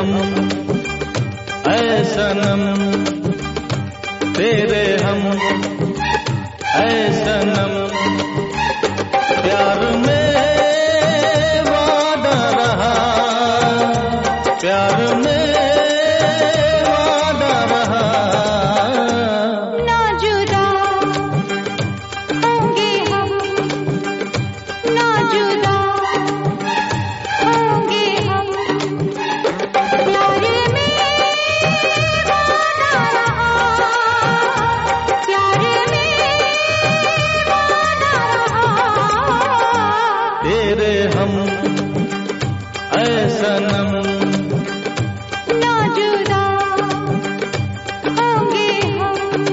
हम ऐ सनम, तेरे हम ऐ सनम, प्यार में वादा रहा, प्यार में वादा रहा। ना जुदा होंगे हम, ना जुदा होंगे हम, प्यार में वादा रहा, प्यार में वादा रहा। तेरे हम ऐ सनम, ना जुदा होंगे हम।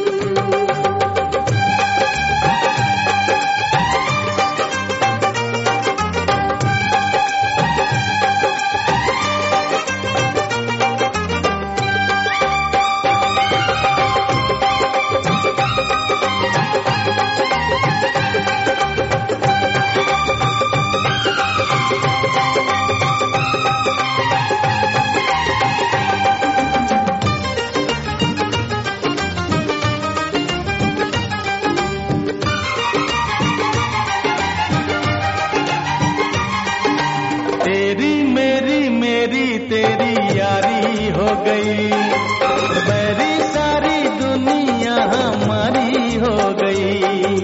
तेरी मेरी मेरी तेरी यारी हो गई, मेरी सारी दुनिया हमारी हो गई।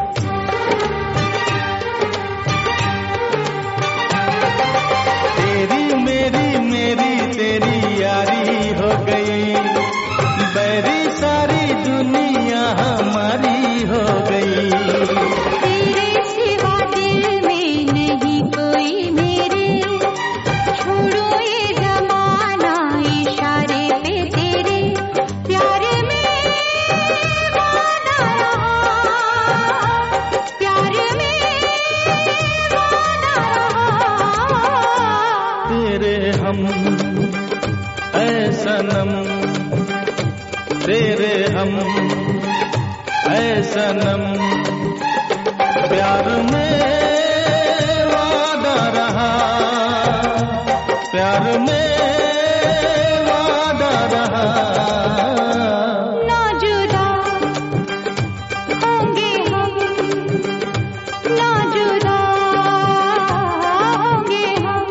तेरी मेरी मेरी तेरी यारी हो गई, मेरी सारी दुनिया हमारी हो गई। तेरे सिवा दिल में नहीं कोई मेरे, छोड़ो ये जमाना इशारे पे तेरे, प्यार में वादा रहा, प्यार में वादा रहा। तेरे हम ऐ सनम, तेरे हम ऐ सनम, प्यार में वादा रहा, प्यार में वादा रहा। ना जुदा होंगे हम, ना जुदा होंगे हम।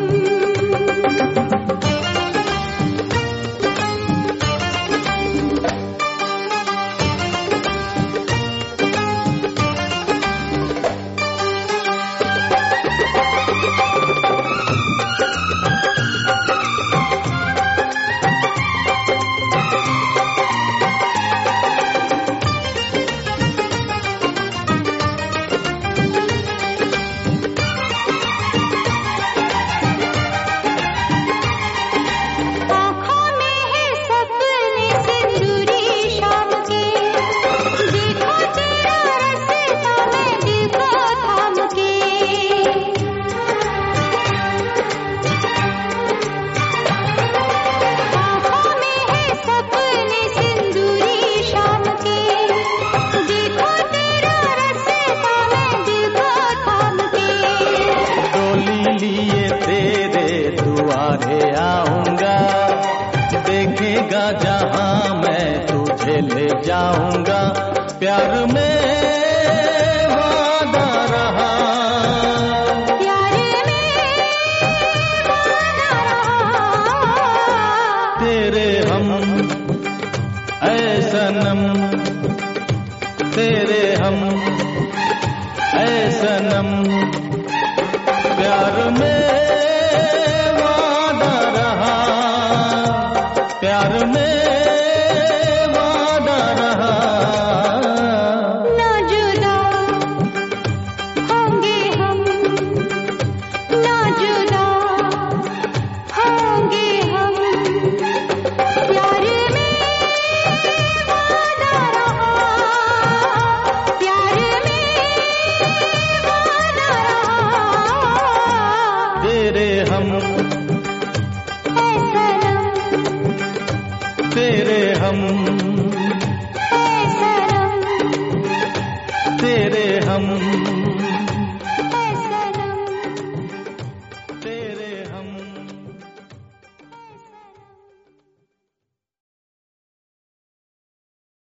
आँखों में है सपने सिंदूरी शाम के, देखो तेरा रास्ता मैं दिल को थाम के। आँखों में है सपने सिंदूरी शाम के, देखो तेरा रास्ता मैं दिल को थाम के। डोली लिए तेरे दुआरे आऊंगा, देखेगा जहां मैं तुझे ले जाऊंगा। प्यार में वादा रहा, प्यार में वादा रहा। तेरे हम ऐ सनम, तेरे हम ऐ सनम, प्यार में वादा रहा, प्यार में वादा रहा। ना जुदा होंगे हम, ना जुदा होंगे हम, प्यार में वादा रहा, प्यार में वादा रहा। तेरे हम ऐ सनम, तेरे हम ऐ सनम, तेरे हम